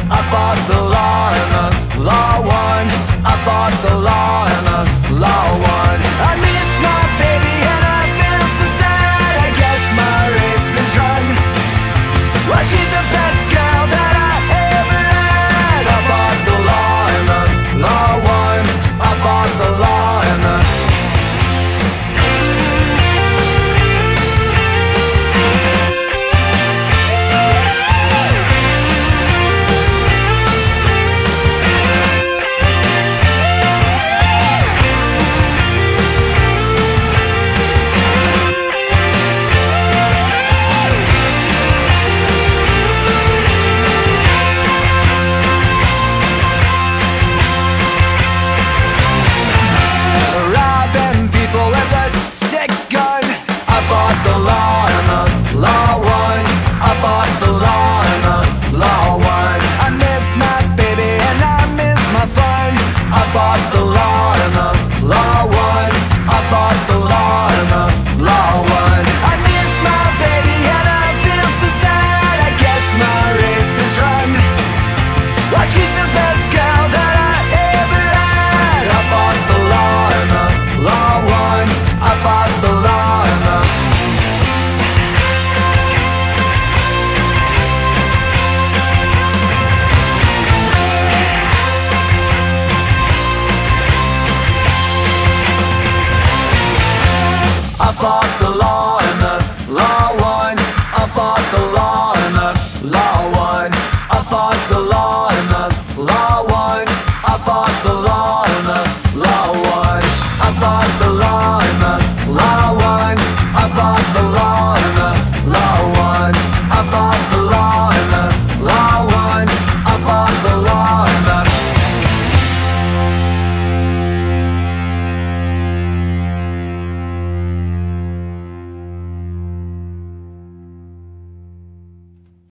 I fought the law and the law won. I fought the law and the law won. I miss my baby and I feel so sad. I guess my race is run. Well, she's the best girl that I ever had. I fought the law and the law won. I fought the law and the I fought the law.